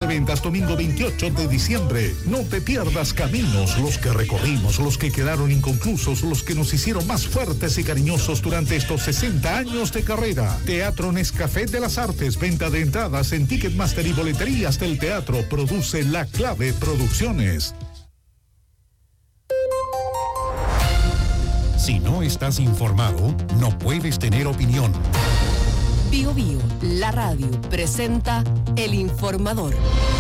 Ventas, domingo 28 de diciembre. No te pierdas caminos, los que recorrimos, los que quedaron inconclusos, los que nos hicieron más fuertes y cariñosos durante estos 60 años de carrera. Teatro Nescafé de las Artes, venta de entradas en Ticketmaster y boleterías del teatro. Produce La Clave Producciones. Si no estás informado, no puedes tener opinión. Bio Bio, la radio, presenta El Informador.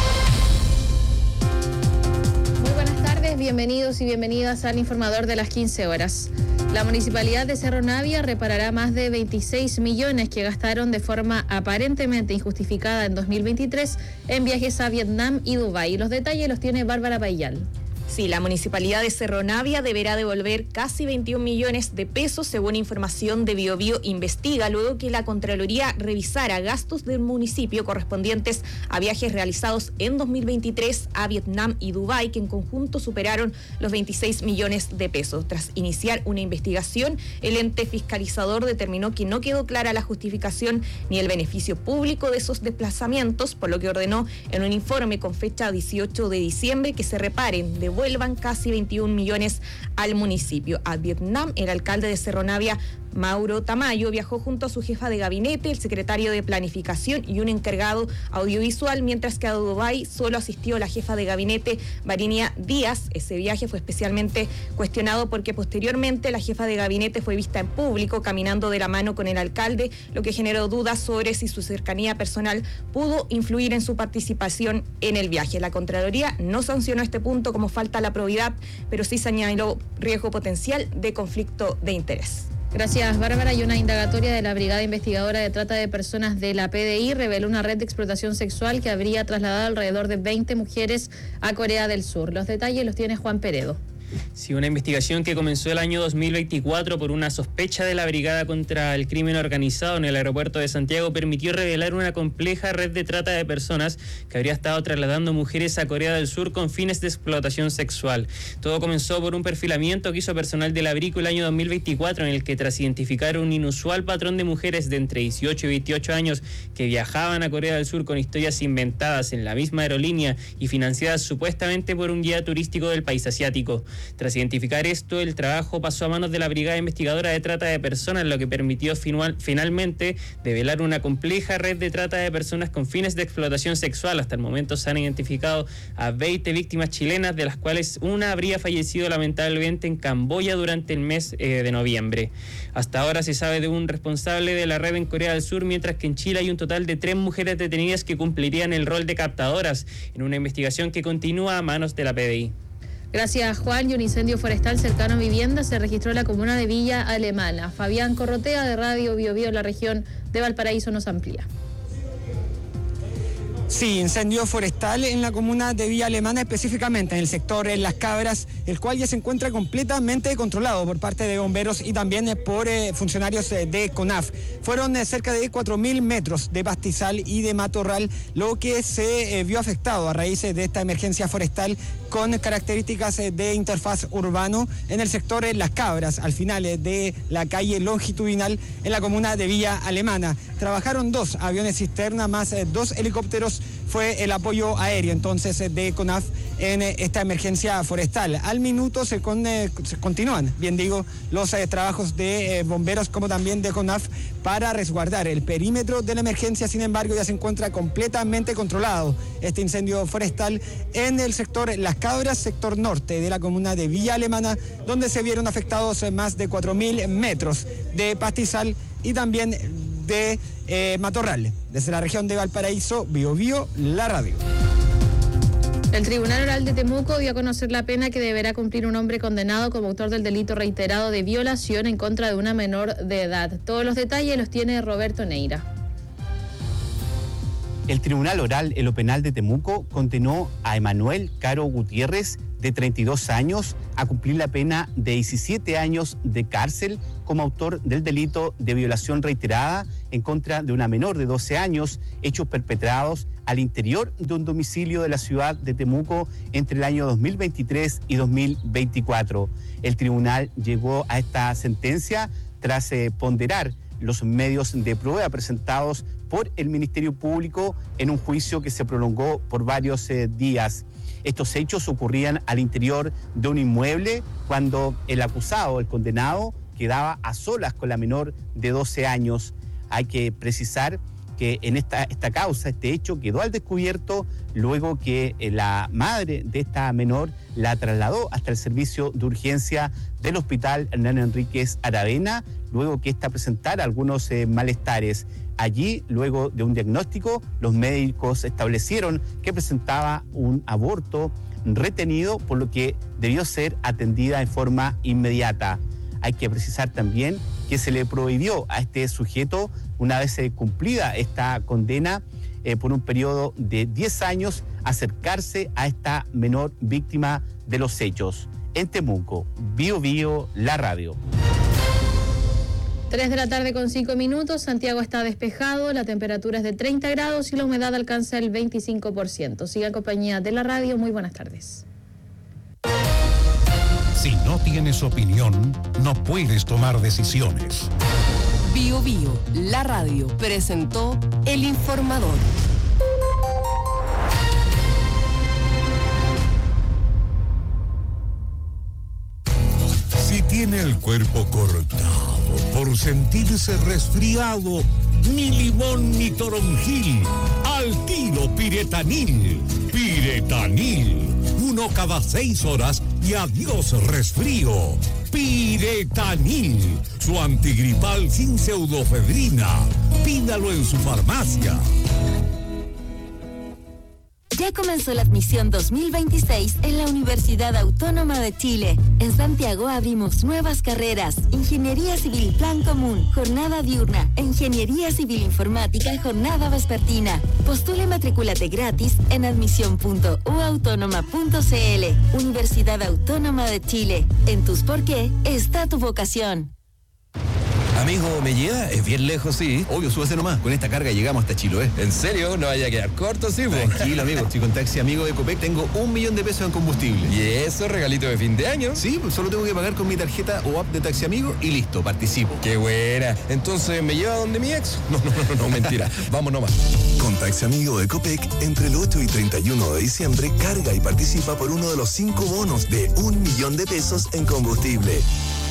Muy buenas tardes, bienvenidos y bienvenidas al Informador de las 15 horas. La Municipalidad de Cerro Navia reparará más de 26 millones que gastaron de forma aparentemente injustificada en 2023 en viajes a Vietnam y Dubái. Los detalles los tiene Bárbara Payal. Sí, la Municipalidad de Cerro Navia deberá devolver casi 21 millones de pesos, según información de Bio Bio Investiga, luego que la Contraloría revisara gastos del municipio correspondientes a viajes realizados en 2023 a Vietnam y Dubái, que en conjunto superaron los 26 millones de pesos. Tras iniciar una investigación, el ente fiscalizador determinó que no quedó clara la justificación ni el beneficio público de esos desplazamientos, por lo que ordenó en un informe con fecha 18 de diciembre que se reparen, devuelvan casi 21 millones al municipio. A Vietnam, el alcalde de Cerro Navia, Mauro Tamayo, viajó junto a su jefa de gabinete, el secretario de Planificación y un encargado audiovisual, mientras que a Dubái solo asistió la jefa de gabinete, Varinia Díaz. Ese viaje fue especialmente cuestionado porque posteriormente la jefa de gabinete fue vista en público caminando de la mano con el alcalde, lo que generó dudas sobre si su cercanía personal pudo influir en su participación en el viaje. La Contraloría no sancionó este punto como falta a la probidad, pero sí señaló riesgo potencial de conflicto de interés. Gracias, Bárbara. Y una indagatoria de la Brigada Investigadora de Trata de Personas de la PDI reveló una red de explotación sexual que habría trasladado alrededor de 20 mujeres a Corea del Sur. Los detalles los tiene Juan Peredo. Sí, una investigación que comenzó el año 2024 por una sospecha de la Brigada contra el Crimen Organizado en el aeropuerto de Santiago permitió revelar una compleja red de trata de personas que habría estado trasladando mujeres a Corea del Sur con fines de explotación sexual. Todo comenzó por un perfilamiento que hizo personal de la BRICO el año 2024, en el que tras identificar un inusual patrón de mujeres de entre 18 y 28 años que viajaban a Corea del Sur con historias inventadas en la misma aerolínea y financiadas supuestamente por un guía turístico del país asiático. Tras identificar esto, el trabajo pasó a manos de la Brigada Investigadora de Trata de Personas, lo que permitió finalmente develar una compleja red de trata de personas con fines de explotación sexual. Hasta el momento se han identificado a 20 víctimas chilenas, de las cuales una habría fallecido lamentablemente en Camboya durante el mes de noviembre. Hasta ahora se sabe de un responsable de la red en Corea del Sur, mientras que en Chile hay un total de 3 mujeres detenidas que cumplirían el rol de captadoras en una investigación que continúa a manos de la PDI. Gracias, Juan. Y un incendio forestal cercano a vivienda se registró en la comuna de Villa Alemana. Fabián Corrotea, de Radio Bio Bio, la región de Valparaíso, nos amplía. Sí, incendio forestal en la comuna de Villa Alemana, específicamente en el sector Las Cabras, el cual ya se encuentra completamente controlado por parte de bomberos y también por funcionarios de CONAF. Fueron cerca de 4.000 metros de pastizal y de matorral lo que se vio afectado a raíz de esta emergencia forestal con características de interfaz urbano en el sector Las Cabras, al final de la calle longitudinal en la comuna de Villa Alemana. Trabajaron 2 aviones cisterna más 2 helicópteros, fue el apoyo aéreo entonces de CONAF en esta emergencia forestal. Al minuto se continúan, bien digo, los trabajos de bomberos como también de CONAF para resguardar el perímetro de la emergencia. Sin embargo, ya se encuentra completamente controlado este incendio forestal en el sector Las Cabras, sector norte de la comuna de Villa Alemana, donde se vieron afectados más de 4.000 metros de pastizal y también de matorral. Desde la región de Valparaíso, Bio Bio, la radio. El Tribunal Oral de Temuco dio a conocer la pena que deberá cumplir un hombre condenado como autor del delito reiterado de violación en contra de una menor de edad. Todos los detalles los tiene Roberto Neira. El Tribunal Oral en lo Penal de Temuco condenó a Emanuel Caro Gutiérrez, de 32 años, a cumplir la pena de 17 años de cárcel como autor del delito de violación reiterada en contra de una menor de 12 años, hechos perpetrados al interior de un domicilio de la ciudad de Temuco entre el año 2023 y 2024. El tribunal llegó a esta sentencia tras ponderar los medios de prueba presentados por el Ministerio Público en un juicio que se prolongó por varios días. Estos hechos ocurrían al interior de un inmueble cuando el acusado, el condenado, quedaba a solas con la menor de 12 años. Hay que precisar que en esta causa, este hecho, quedó al descubierto luego que la madre de esta menor la trasladó hasta el servicio de urgencia del Hospital Hernán Enríquez Aravena, luego que ésta presentara algunos malestares. Allí, luego de un diagnóstico, los médicos establecieron que presentaba un aborto retenido, por lo que debió ser atendida en forma inmediata. Hay que precisar también que se le prohibió a este sujeto, una vez cumplida esta condena, por un periodo de 10 años, acercarse a esta menor víctima de los hechos. En Temuco, Bío Bío, la radio. 3 de la tarde con 5 minutos, Santiago está despejado, la temperatura es de 30 grados y la humedad alcanza el 25%. Siga en compañía de la radio, muy buenas tardes. Si no tienes opinión, no puedes tomar decisiones. Bío Bío, la radio, presentó El Informador. Si tiene el cuerpo cortado por sentirse resfriado, ni limón ni toronjil, al tiro Piretanil. Piretanil, 1 cada 6 horas y adiós resfrío. Piretanil, su antigripal sin pseudofedrina. Pídalo en su farmacia. Ya comenzó la admisión 2026 en la Universidad Autónoma de Chile. En Santiago abrimos nuevas carreras: Ingeniería Civil Plan Común, jornada diurna, Ingeniería Civil Informática, jornada vespertina. Postula y matricúlate gratis en admisión.uautónoma.cl. Universidad Autónoma de Chile. En tus por qué está tu vocación. Amigo, ¿me lleva? Es bien lejos, sí. Obvio, súbase nomás. Con esta carga llegamos hasta Chiloé. ¿En serio? ¿No vaya a quedar corto, sí, po? Tranquilo, amigo. Si con Taxi Amigo de Copec tengo $1.000.000 en combustible. ¿Y eso, regalito de fin de año? Sí, pues solo tengo que pagar con mi tarjeta o app de Taxi Amigo y listo, participo. ¡Qué buena! Entonces, ¿me lleva donde mi ex? No, mentira. Vamos nomás. Con Taxi Amigo de Copec, entre el 8 y 31 de diciembre, carga y participa por uno de los 5 bonos de $1.000.000 en combustible.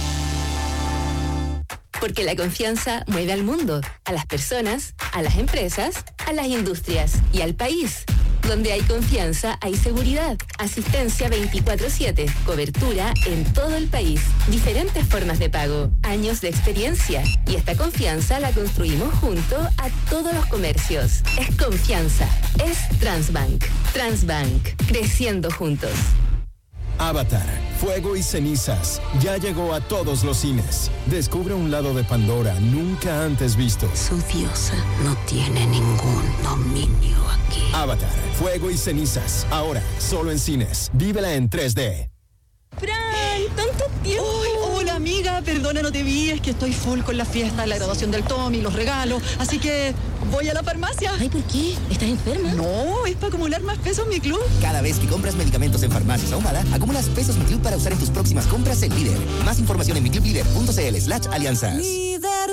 Porque la confianza mueve al mundo, a las personas, a las empresas, a las industrias y al país. Donde hay confianza, hay seguridad. Asistencia 24/7, cobertura en todo el país. Diferentes formas de pago, años de experiencia. Y esta confianza la construimos junto a todos los comercios. Es confianza, es Transbank. Transbank, creciendo juntos. Avatar, Fuego y Cenizas, ya llegó a todos los cines. Descubre un lado de Pandora nunca antes visto. Su diosa no tiene ningún dominio aquí. Avatar, Fuego y Cenizas, ahora solo en cines. Vívela en 3D. ¡Fran! ¡Tanto tiempo! ¡Ay, hola amiga! Perdona, no te vi, es que estoy full con la fiesta, la graduación del Tommy, los regalos, así que voy a la farmacia. Ay, ¿por qué? ¿Estás enferma? No, es para acumular más pesos en mi club. Cada vez que compras medicamentos en Farmacias Ahumada, acumulas pesos Mi Club para usar en tus próximas compras en Líder. Más información en miclublider.cl/alianzas. Líder.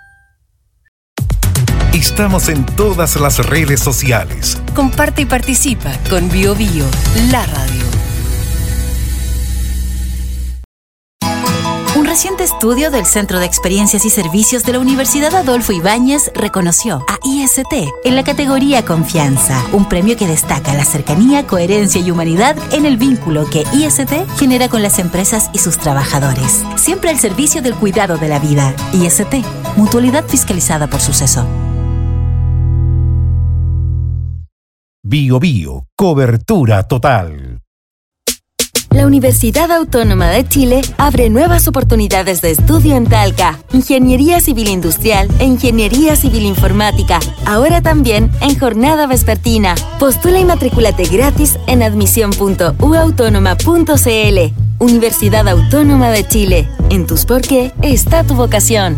Estamos en todas las redes sociales. Comparte y participa con Bío Bío, la radio. Un reciente estudio del Centro de Experiencias y Servicios de la Universidad Adolfo Ibáñez reconoció a IST en la categoría Confianza, un premio que destaca la cercanía, coherencia y humanidad en el vínculo que IST genera con las empresas y sus trabajadores. Siempre al servicio del cuidado de la vida. IST, mutualidad fiscalizada por Suceso. Bío Bío, cobertura total. La Universidad Autónoma de Chile abre nuevas oportunidades de estudio en Talca, Ingeniería Civil Industrial e Ingeniería Civil Informática, ahora también en jornada vespertina. Postula y matricúlate gratis en admisión.uautónoma.cl. Universidad Autónoma de Chile. En tus por qué está tu vocación.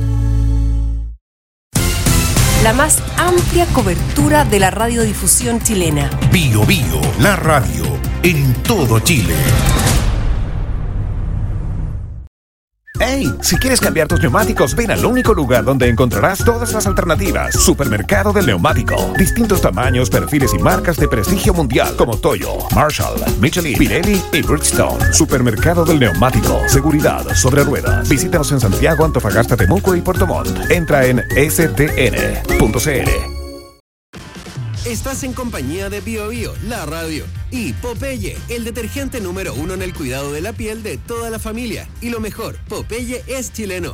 La más amplia cobertura de la radiodifusión chilena. Bío Bío, la radio, en todo Chile. ¡Hey! Si quieres cambiar tus neumáticos, ven al único lugar donde encontrarás todas las alternativas. Supermercado del Neumático. Distintos tamaños, perfiles y marcas de prestigio mundial como Toyo, Marshall, Michelin, Pirelli y Bridgestone. Supermercado del Neumático. Seguridad sobre ruedas. Visítanos en Santiago, Antofagasta, Temuco y Puerto Montt. Entra en stn.cl. Estás en compañía de Bio Bio, la radio, y Popeye, el detergente número 1 en el cuidado de la piel de toda la familia. Y lo mejor, Popeye es chileno.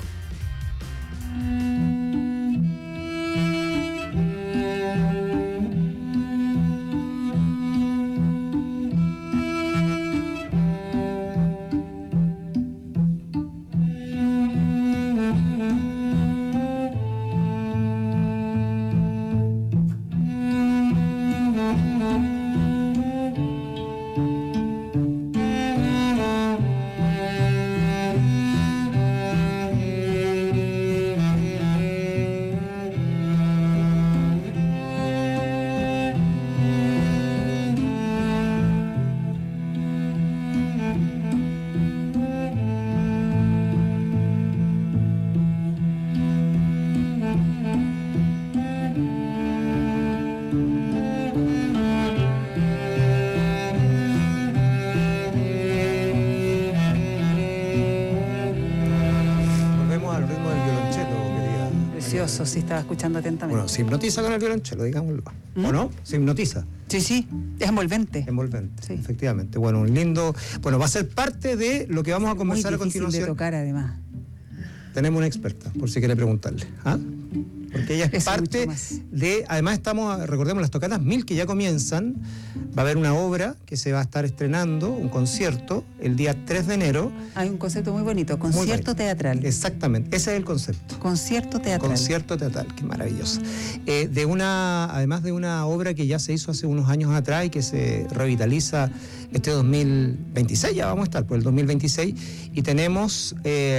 Sí, estaba escuchando atentamente. Bueno, se hipnotiza con el violonchelo, digámoslo. ¿O no? Se hipnotiza. Sí, es envolvente. Envolvente, sí. Efectivamente. Bueno, un lindo... Bueno, va a ser parte de lo que vamos a conversar a continuación. Muy difícil de tocar, además. Tenemos una experta, por si quiere preguntarle. ¿Ah? Porque ella es parte de... Además estamos, recordemos, las tocatas 1000 que ya comienzan. Va a haber una obra que se va a estar estrenando, un concierto, el día 3 de enero. Hay un concepto muy bonito, concierto teatral. Exactamente, ese es el concepto. Concierto teatral. Concierto teatral, qué maravilloso. Además de una obra que ya se hizo hace unos años atrás y que se revitaliza este 2026, ya vamos a estar por el 2026, y tenemos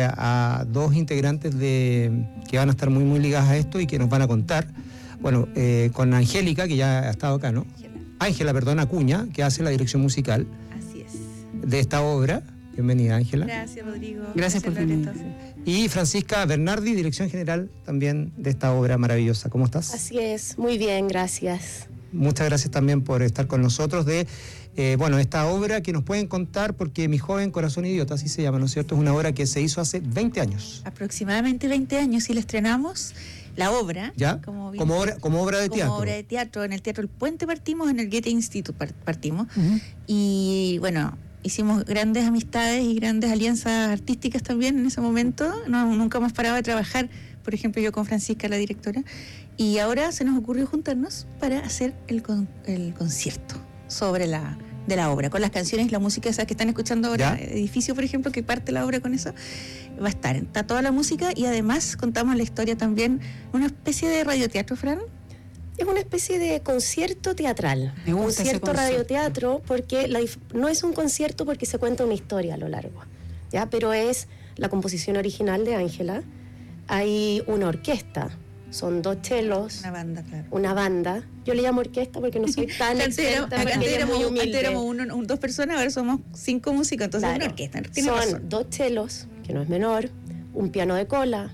a dos integrantes que van a estar muy ligadas a esto y que nos van a contar, bueno, con Angélica, que ya ha estado acá, ¿no? Ángela, Acuña, que hace la dirección musical. Así es. De esta obra. Bienvenida, Ángela. Gracias, Rodrigo. Gracias por venir. Y Francisca Bernardi, dirección general también de esta obra maravillosa. ¿Cómo estás? Así es, muy bien, gracias. Muchas gracias también por estar con nosotros de esta obra que nos pueden contar, porque Mi joven corazón idiota, así se llama, ¿no es cierto? Es una obra que se hizo hace 20 años. Aproximadamente 20 años, y la estrenamos, la obra. ¿Ya? Como obra de teatro. Como obra de teatro, en el Teatro El Puente partimos, en el Goethe Institute partimos, y bueno, hicimos grandes amistades y grandes alianzas artísticas también en ese momento. Nunca hemos parado de trabajar, por ejemplo, yo con Francisca, la directora, y ahora se nos ocurrió juntarnos para hacer el concierto de la obra, con las canciones y la música esas que están escuchando ahora. ¿Ya? Edificio, por ejemplo, que parte la obra con eso, va a estar, está toda la música, y además contamos la historia también, una especie de radioteatro, Fran. Es una especie de concierto teatral, concierto radioteatro, porque no es un concierto porque se cuenta una historia a lo largo, ¿ya? Pero es la composición original de Ángela. Hay una orquesta, son 2 chelos, una banda. Yo le llamo orquesta porque no soy tan experta. Acá antes éramos 2 personas, ahora somos 5 músicos, entonces es una orquesta. Son 2 chelos, que no es menor, un piano de cola,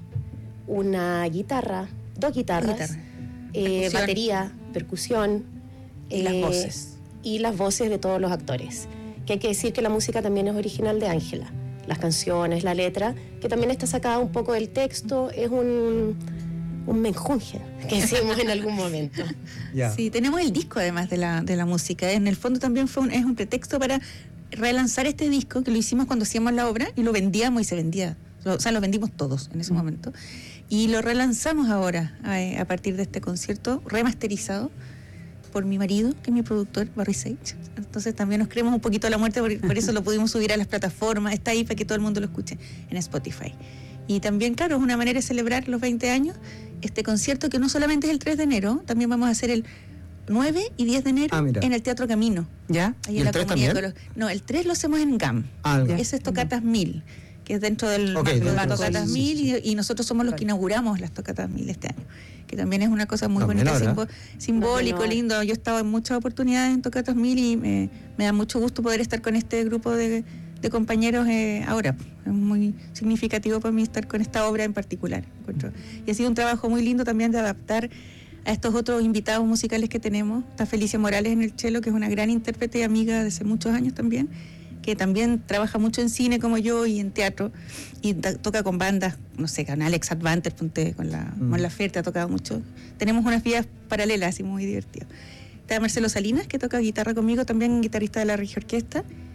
una guitarra, 2 guitarras, batería, percusión, y las voces. Y las voces de todos los actores. Que hay que decir que la música también es original de Ángela. Las canciones, la letra, que también está sacada un poco del texto, es un menjunje que hicimos en algún momento. Yeah. Sí, tenemos el disco además de la música. En el fondo también es un pretexto para relanzar este disco, que lo hicimos cuando hacíamos la obra y lo vendíamos y se vendía. O sea, lo vendimos todos en ese momento. Y lo relanzamos ahora a partir de este concierto remasterizado por mi marido, que es mi productor, Barry Sage. Entonces también nos creemos un poquito a la muerte, por eso lo pudimos subir a las plataformas. Está ahí para que todo el mundo lo escuche en Spotify. Y también, claro, es una manera de celebrar los 20 años, este concierto que no solamente es el 3 de enero, también vamos a hacer el 9 y 10 de enero en el Teatro Camino. ¿Ya? Ahí ¿Y el 3 también? No, el 3 lo hacemos en GAM. Ese es Tocatas 1000, que es dentro del Tocatas 1000, y nosotros somos los que inauguramos las Tocatas 1000 este año, que también es una cosa muy bonita, simbólico, lindo. Yo he estado en muchas oportunidades en Tocatas 1000 y me da mucho gusto poder estar con este grupo de de compañeros ahora. Es muy significativo para mí estar con esta obra en particular, encuentro. Y ha sido un trabajo muy lindo también de adaptar a estos otros invitados musicales que tenemos. Está Felicia Morales en el cello, que es una gran intérprete y amiga de hace muchos años también, que también trabaja mucho en cine como yo y en teatro, y toca con bandas, no sé, con Alex Advanter, con la Mon Laferte ha tocado mucho. Tenemos unas vidas paralelas y muy divertidas. Está Marcelo Salinas, que toca guitarra conmigo, también guitarrista de la Regia Orquesta,